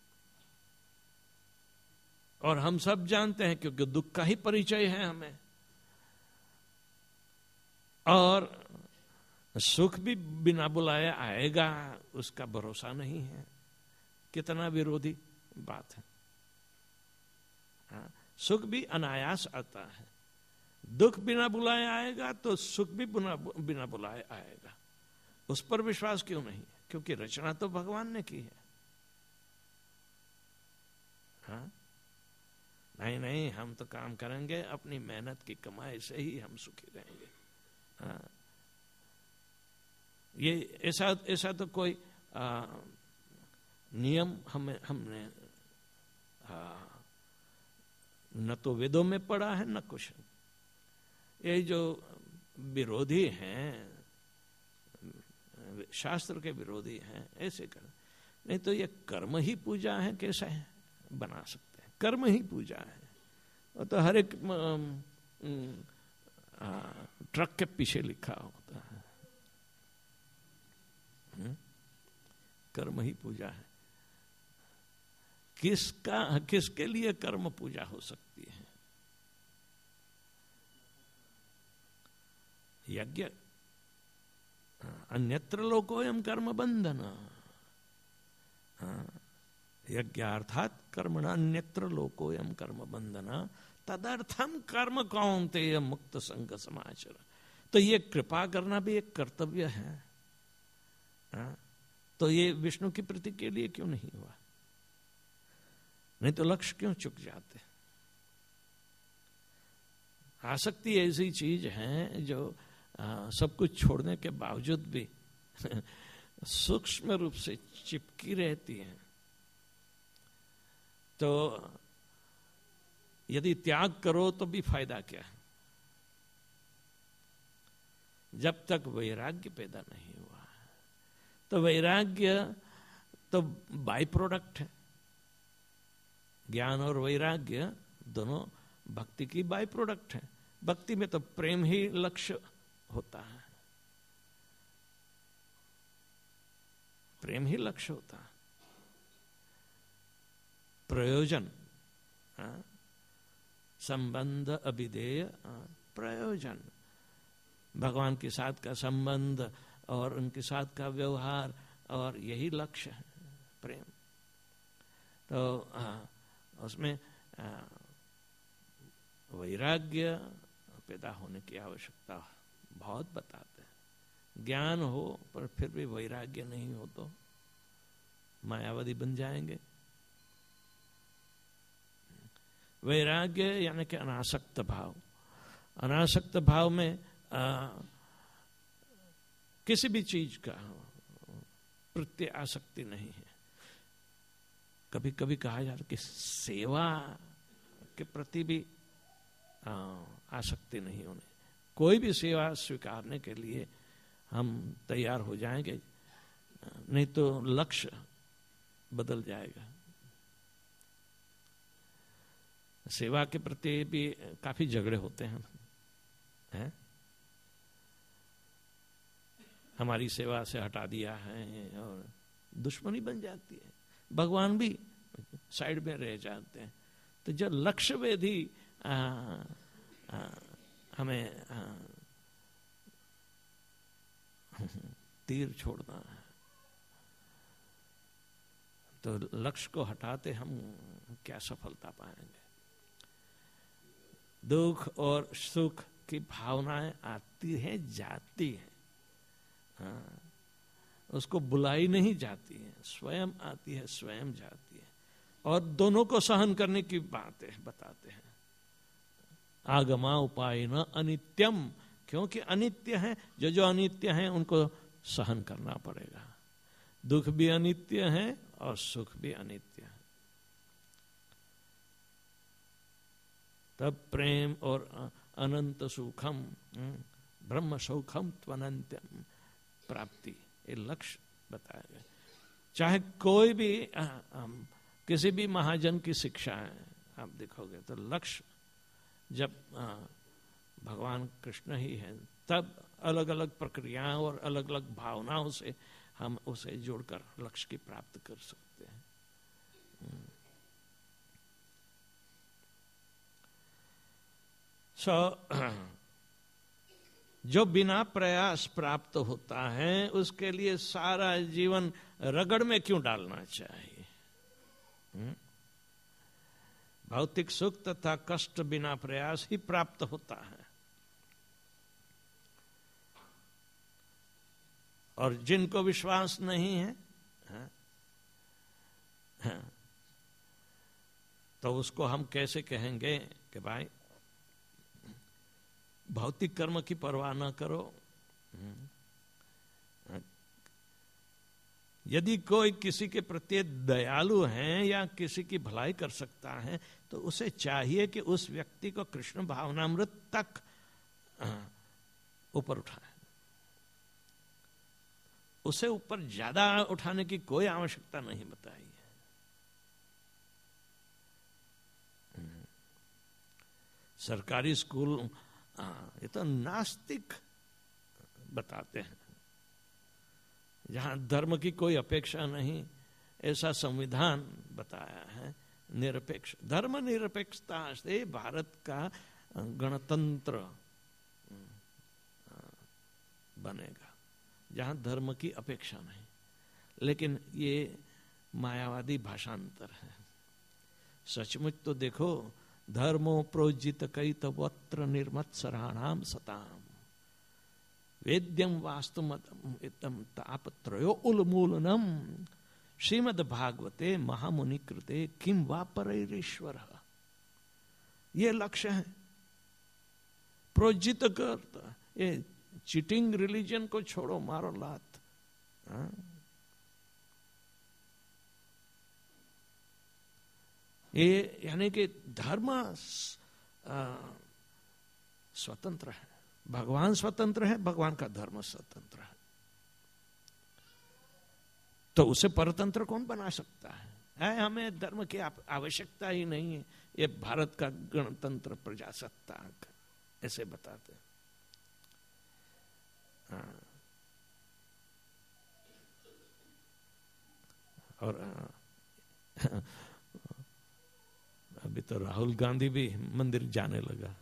और हम सब जानते हैं क्योंकि दुख का ही परिचय है हमें, और सुख भी बिना बुलाए आएगा उसका भरोसा नहीं है। कितना विरोधी बात है। हाँ, सुख भी अनायास आता है, दुख बिना बुलाए आएगा तो सुख भी बिना बिना बुलाए आएगा। उस पर विश्वास क्यों नहीं? क्योंकि रचना तो भगवान ने की है। हाँ, नहीं नहीं, हम तो काम करेंगे, अपनी मेहनत की कमाई से ही हम सुखी रहेंगे। हाँ, ये ऐसा ऐसा तो कोई आ, नियम हमें हमने आ, न तो वेदों में पढ़ा है न कुछ। ये जो विरोधी हैं, शास्त्र के विरोधी हैं, ऐसे कर नहीं तो ये कर्म ही पूजा है, कैसा है बना सकते हैं? कर्म ही पूजा है। और तो हर एक ट्रक के पीछे लिखा होता है कर्म ही पूजा है। किसका किसके लिए कर्म पूजा हो सकती है? यज्ञ अन्यत्र लोकोयम कर्म बंधन। यज्ञार्थात कर्मण अन्यत्र लोकोयम कर्म बंधन तदर्थम कर्म कौन्तेय मुक्त संग समाचर। तो ये कृपा करना भी एक कर्तव्य है। हाँ? तो ये विष्णु की प्रीति के लिए क्यों नहीं हुआ? नहीं तो लक्ष्य क्यों चुक जाते? आसक्ति ऐसी चीज है जो आ, सब कुछ छोड़ने के बावजूद भी सूक्ष्म रूप से चिपकी रहती है। तो यदि त्याग करो तो भी फायदा क्या है, जब तक वैराग्य पैदा नहीं हुआ। तो वैराग्य तो बाई प्रोडक्ट है। ज्ञान और वैराग्य दोनों भक्ति की बाई प्रोडक्ट है। भक्ति में तो प्रेम ही लक्ष्य होता है, प्रेम ही लक्ष्य होता है। प्रयोजन, संबंध अभिधेय, प्रयोजन, भगवान के साथ का संबंध और उनके साथ का व्यवहार, और यही लक्ष्य है प्रेम। तो आ, उसमें आ, वैराग्य पैदा होने की आवश्यकता बहुत बताते हैं। ज्ञान हो पर फिर भी वैराग्य नहीं हो तो मायावादी बन जाएंगे। वैराग्य यानी कि अनासक्त भाव। अनासक्त भाव में आ, किसी भी चीज का प्रति आसक्ति नहीं है। कभी कभी कहा जाता कि सेवा के प्रति भी आ, आसक्ति नहीं होने। कोई भी सेवा स्वीकारने के लिए हम तैयार हो जाएंगे, नहीं तो लक्ष्य बदल जाएगा। सेवा के प्रति भी काफी झगड़े होते हैं, हैं? हमारी सेवा से हटा दिया है और दुश्मनी बन जाती है। भगवान भी साइड में रह जाते हैं। तो जब लक्ष्य वेधी आ, आ, हमें आ, तीर छोड़ना है, तो लक्ष्य को हटाते हम क्या सफलता पाएंगे। दुख और सुख की भावनाएं आती हैं, जाती हैं, हाँ, उसको बुलाई नहीं जाती है, स्वयं आती है, स्वयं जाती है। और दोनों को सहन करने की बातें बताते हैं। आगमा उपाय न अनित्यम, क्योंकि अनित्य है, जो जो अनित्य है उनको सहन करना पड़ेगा। दुख भी अनित्य है और सुख भी अनित्य है। तब प्रेम और अनंत सुखम, ब्रह्म सौखम त्वनंत्यम प्राप्ति, ये लक्ष्य बताया गया। चाहे कोई भी आ, आ, किसी भी महाजन की शिक्षा है, आप देखोगे तो लक्ष्य जब आ, भगवान कृष्ण ही है, तब अलग अलग प्रक्रियाओं और अलग अलग भावनाओं से हम उसे जोड़कर लक्ष्य की प्राप्त कर सकते हैं। सो so, जो बिना प्रयास प्राप्त होता है उसके लिए सारा जीवन रगड़ में क्यों डालना चाहिए। हुँ? भौतिक सुख तथा कष्ट बिना प्रयास ही प्राप्त होता है। और जिनको विश्वास नहीं है, है, है तो उसको हम कैसे कहेंगे कि भाई भौतिक कर्म की परवाह न करो। यदि कोई किसी के प्रति दयालु है या किसी की भलाई कर सकता है तो उसे चाहिए कि उस व्यक्ति को कृष्ण भावनामृत तक ऊपर उठाए। उसे ऊपर ज्यादा उठाने की कोई आवश्यकता नहीं बताई है। सरकारी स्कूल ये तो नास्तिक बताते हैं, जहां धर्म की कोई अपेक्षा नहीं, ऐसा संविधान बताया है। निरपेक्ष, धर्म निरपेक्षता से भारत का गणतंत्र बनेगा, जहां धर्म की अपेक्षा नहीं। लेकिन ये मायावादी भाषांतर है। सचमुच तो देखो, धर्मो प्रोजित कैतवत्र निर्मत्सराणाम सताम वेद्यम वास्तुमतम तापत्रयो उन्मूलनम श्रीमद् भागवते महामुनि कृते किम वा परैरीश्वर। ये लक्ष्य है। प्रोजित कर, ये चीटिंग रिलीजन को छोड़ो, मारो लात। हाँ? ये यानी कि धर्म स्वतंत्र है, भगवान स्वतंत्र है, भगवान का धर्म स्वतंत्र है। तो उसे परतंत्र कौन बना सकता है? है हमें धर्म की आवश्यकता ही नहीं है। ये भारत का गणतंत्र प्रजासत्ताक ऐसे बताते हैं। हाँ। और हाँ, अभी तो राहुल गांधी भी मंदिर जाने लगा।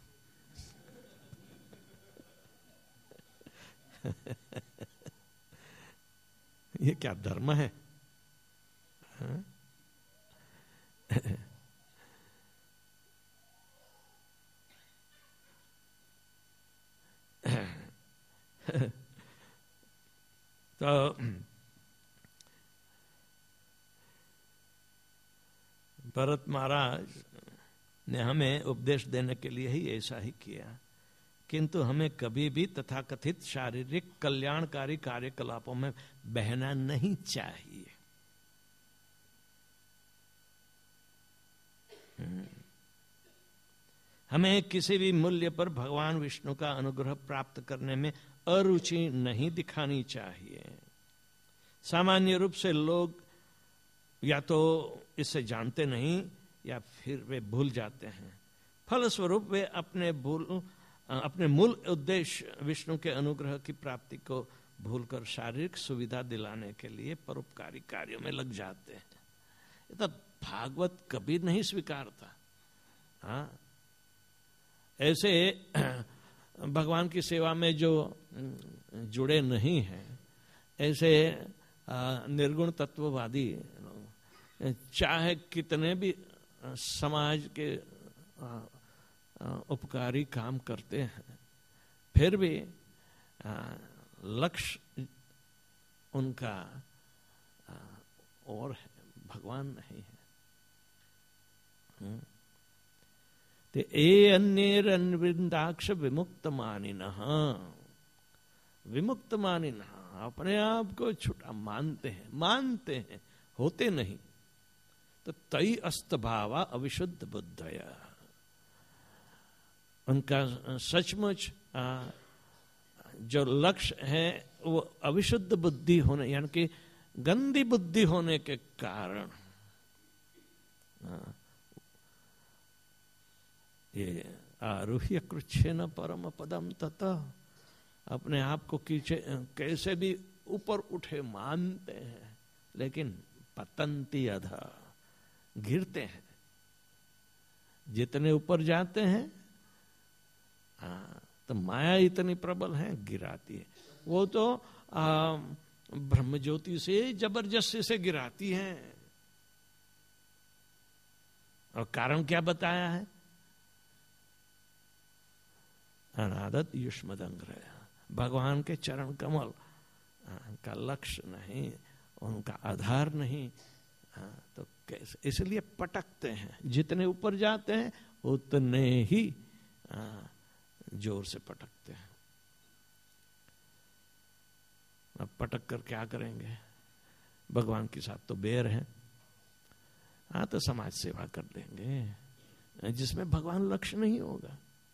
ये क्या धर्म है? हाँ? तो भरत महाराज ने हमें उपदेश देने के लिए ही ऐसा ही किया, किंतु हमें कभी भी तथाकथित शारीरिक कल्याणकारी कार्यकलापों में बहना नहीं चाहिए। हमें किसी भी मूल्य पर भगवान विष्णु का अनुग्रह प्राप्त करने में अरुचि नहीं दिखानी चाहिए। सामान्य रूप से लोग या तो इसे जानते नहीं या फिर वे भूल जाते हैं। फलस्वरूप वे अपने भूल अपने मूल उद्देश्य विष्णु के अनुग्रह की प्राप्ति को भूलकर शारीरिक सुविधा दिलाने के लिए परोपकारी कार्यों में लग जाते हैं। ये तो भागवत कभी नहीं स्वीकारता। हाँ, ऐसे भगवान की सेवा में जो जुड़े नहीं हैं, ऐसे निर्गुण तत्ववादी चाहे कितने भी समाज के उपकारी काम करते हैं, फिर भी लक्ष्य उनका और है, भगवान नहीं है। ते ए अन्येरन्वृंदाक्ष विमुक्त मानिनः, विमुक्त मानिनः अपने आप को छुटा मानते हैं, मानते हैं, होते नहीं। तो तई अस्तभावा अविशुद्ध बुद्धया, उनका सचमुच जो लक्ष्य है वो अविशुद्ध बुद्धि होने, यानी कि गंदी बुद्धि होने के कारण ये आरुह्य कृच्छेन परम पदम ततः, अपने आप को कैसे भी ऊपर उठे मानते हैं, लेकिन पतंती अधा, गिरते हैं। जितने ऊपर जाते हैं हाँ, तो माया इतनी प्रबल है, गिराती है। वो तो ब्रह्म ज्योति से जबरदस्ती से गिराती है। और कारण क्या बताया है? अनादत युष्मदंग्रह, भगवान के चरण कमल का लक्ष्य नहीं, उनका आधार नहीं, तो कैसे? इसलिए पटकते हैं। जितने ऊपर जाते हैं उतने ही जोर से पटकते हैं। अब पटक कर क्या करेंगे? भगवान के साथ तो बैर है, हाँ तो समाज सेवा कर देंगे जिसमें भगवान लक्ष्य नहीं होगा।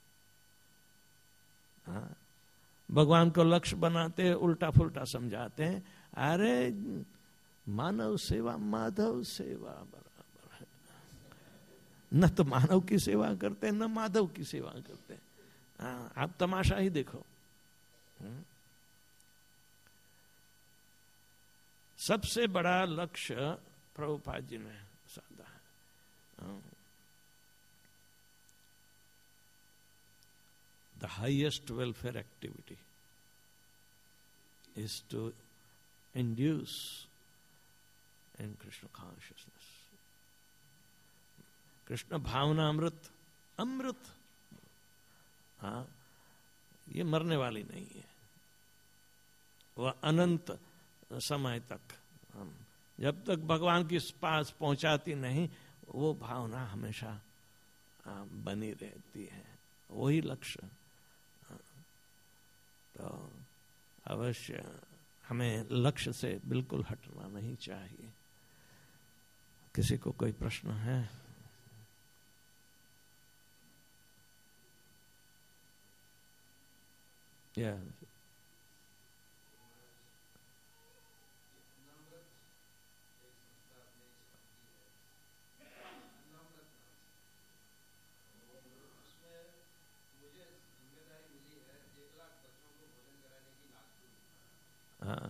हाँ, भगवान को लक्ष्य बनाते हैं, उल्टा फुल्टा समझाते हैं। अरे मानव सेवा माधव सेवा बराबर है। न तो मानव की सेवा करते हैं, न माधव की सेवा करते हैं। हाँ, आप तमाशा ही देखो। हुँ? सबसे बड़ा लक्ष्य प्रभुपाद जी ने साधा है। The highest welfare activity is to induce in Krishna consciousness. Krishna भावना अमृत, अमृत, हाँ, ये मरने वाली नहीं है। वह अनंत समय तक, जब तक भगवान के पास पहुंचाती नहीं, वो भावना हमेशा बनी रहती है। वही लक्ष्य। तो अवश्य हमें लक्ष्य से बिल्कुल हटना नहीं चाहिए। किसी को कोई प्रश्न है? या हाँ,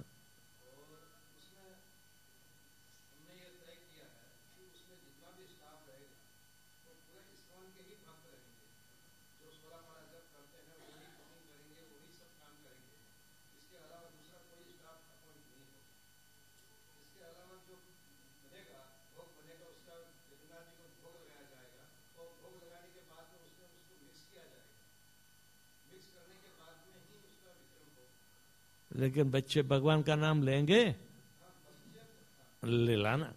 लेकिन बच्चे भगवान का नाम लेंगे, ले लाना।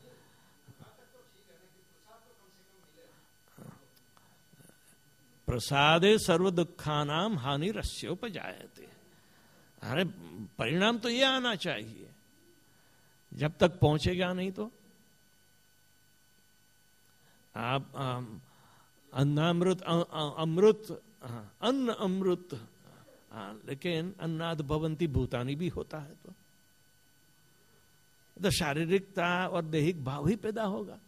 प्रसादे सर्व दुखानाम हानि रस्योपजायते। अरे परिणाम तो ये आना चाहिए, जब तक पहुंचेगा नहीं तो। आप अन्नामृत अमृत, अन्न अमृत, लेकिन अन्नाद भवंती भूतानी भी होता है तो तो शारीरिकता और दैहिक भाव ही पैदा होगा।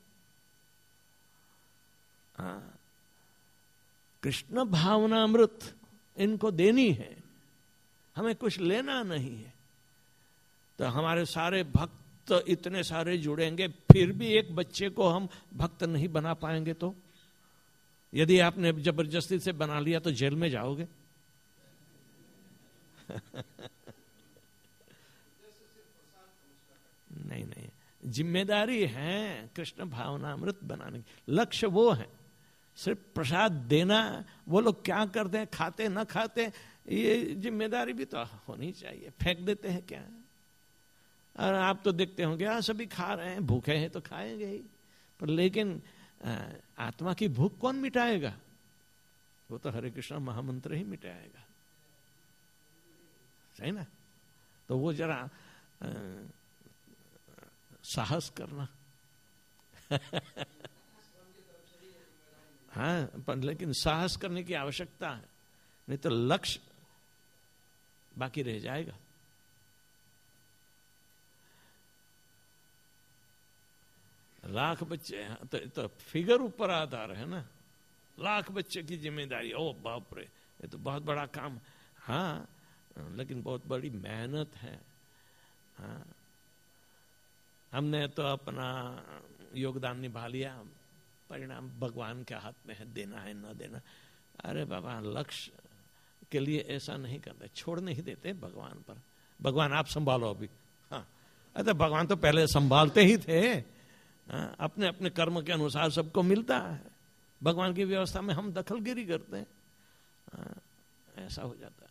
हाँ, कृष्ण भावनामृत इनको देनी है, हमें कुछ लेना नहीं है। तो हमारे सारे भक्त इतने सारे जुड़ेंगे, फिर भी एक बच्चे को हम भक्त नहीं बना पाएंगे तो? यदि आपने जबरदस्ती से बना लिया तो जेल में जाओगे। नहीं नहीं, जिम्मेदारी है कृष्ण भावनामृत बनाने की। लक्ष्य वो है, सिर्फ प्रसाद देना। वो लोग क्या करते हैं, खाते ना खाते, ये जिम्मेदारी भी तो होनी चाहिए। फेंक देते हैं क्या? और आप तो देखते होंगे हाँ सभी खा रहे हैं, भूखे हैं तो खाएंगे ही, पर लेकिन आत्मा की भूख कौन मिटाएगा? वो तो हरे कृष्ण महामंत्र ही मिटाएगा, सही ना? तो वो जरा साहस करना। हाँ, पर लेकिन साहस करने की आवश्यकता है, नहीं तो लक्ष्य बाकी रह जाएगा। लाख बच्चे तो, तो फिगर ऊपर आधार है ना। लाख बच्चे की जिम्मेदारी, ओ बाप रे, ये तो बहुत बड़ा काम। हाँ, लेकिन बहुत बड़ी मेहनत है। हाँ, हमने तो अपना योगदान निभा लिया, परिणाम भगवान के हाथ में है, देना है न देना। अरे बाबा, लक्ष्य के लिए ऐसा नहीं करते, छोड़ नहीं देते भगवान पर। भगवान आप संभालो अभी। हाँ, अरे भगवान तो पहले संभालते ही थे। हाँ, अपने अपने कर्म के अनुसार सबको मिलता है, भगवान की व्यवस्था में हम दखलगिरी करते हैं। हाँ, ऐसा हो जाता है।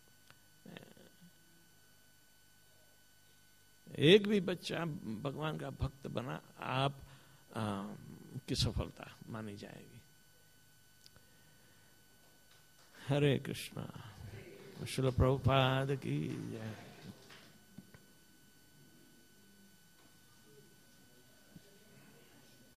एक भी बच्चा भगवान का भक्त बना, आप आ, की सफलता मानी जाएगी। हरे कृष्णा। श्रील प्रभुपाद की जय।